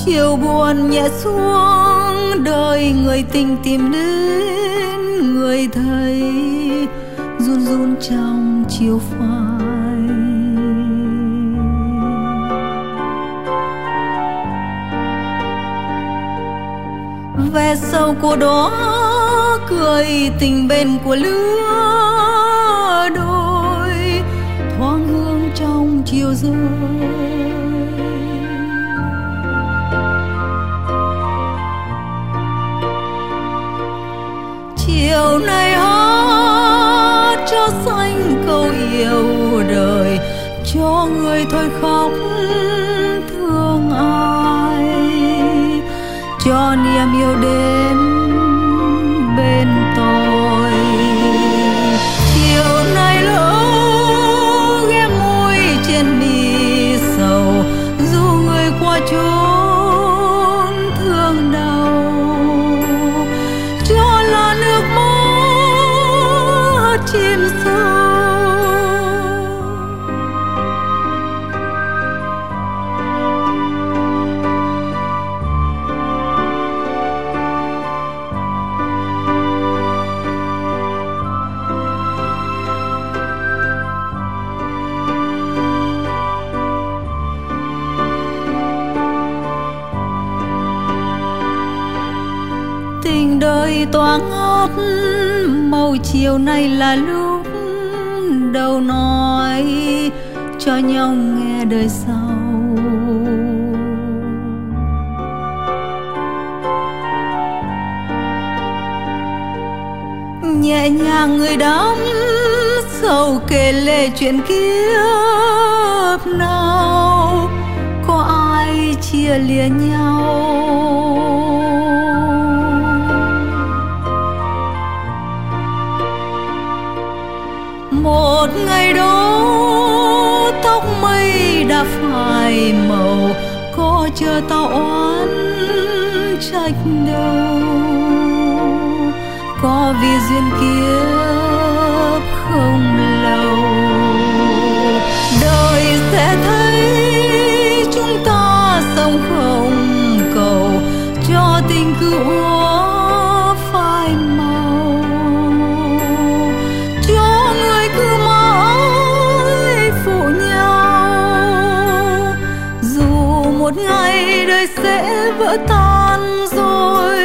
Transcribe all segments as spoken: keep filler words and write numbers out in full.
chiều buồn nhẹ xuống đời người tình tìm đến người thấy run run trong chiều phai. Ve sầu của đó cười tình bên của lứa đôi thoáng hương trong chiều rơi. Chiều nay hát cho xanh câu yêu đời, cho người thôi khóc thương ai, cho niềm yêu đến bên tôi. Chiều nay lỡ ghé môi trên mi sầu, dù người qua chốn thương đau, cho là nước mắt chìm sâu. Tình đời tỏa ngát màu chiều nay là lúc đầu nói cho nhau nghe đời sau. Nhẹ nhàng người đắm sầu kể lệ chuyện kiếp nào, có ai chia lìa nhau. Một ngày đó tóc mây đã phai màu, có chờ tao oán trách đâu, có vì duyên kiếp không lâu. Đời sẽ thấy chúng ta sống không cầu, cho tình cứ úa phai màu, cho người cứ mãi phụ nhau. Dù một ngày đời sẽ vỡ tan rồi,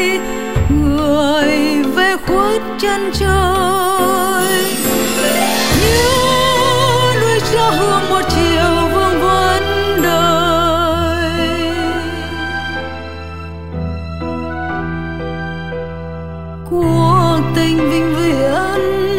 người về khuất chân trời, như đuôi cho hương một chiều vương vấn đời. Cuộc tình vĩnh viễn